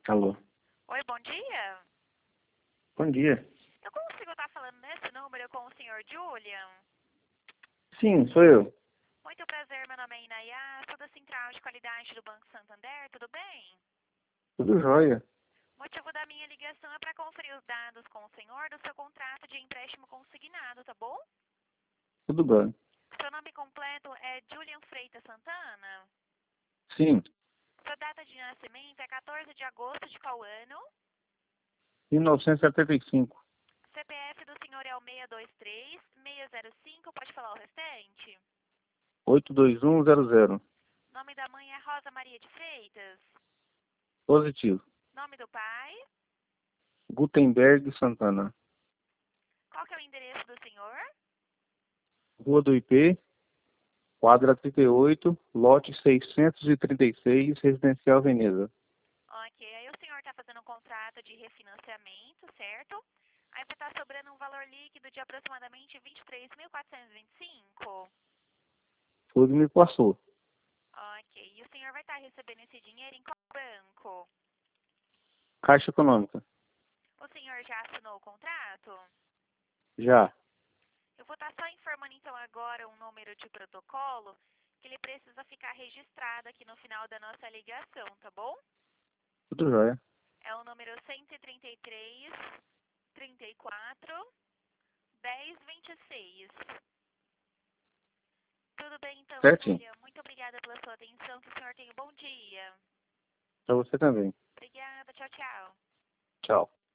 Alô. Oi, bom dia. Bom dia. Eu consigo estar falando nesse número com o senhor Julian? Sim, sou eu. Muito prazer, meu nome é Inayá, sou da Central de Qualidade do Banco Santander, tudo bem? Tudo jóia. O motivo da minha ligação é para conferir os dados com o senhor do seu contrato de empréstimo consignado, tá bom? Tudo bem. Seu nome completo é Julian Freitas Santana? Sim. Sua data de nascimento é 14 de agosto de qual ano? 1975. CPF do senhor é o 623-605, pode falar o restante? 82100. Nome da mãe é Rosa Maria de Freitas? Positivo. Nome do pai? Gutenberg Santana. Qual que é o endereço do senhor? Rua do IP, quadra 38, lote 636, Residencial Veneza. Ok, aí o senhor está fazendo um contrato de refinanciamento, certo? Aí vai estar sobrando um valor líquido de aproximadamente 23.425. Tudo me passou. Ok, e o senhor vai estar recebendo esse dinheiro em qual banco? Caixa Econômica. O senhor já assinou o contrato? Já. Eu vou estar só informando então agora um número de protocolo que ele precisa ficar registrado aqui no final da nossa ligação, tá bom? Tudo jóia. É o número 133 34 10 26. Tudo bem então, Certinho. Julia? Muito obrigada pela sua atenção. Que o senhor tenha um bom dia. Pra você também. Obrigada. Tchau, tchau. Tchau.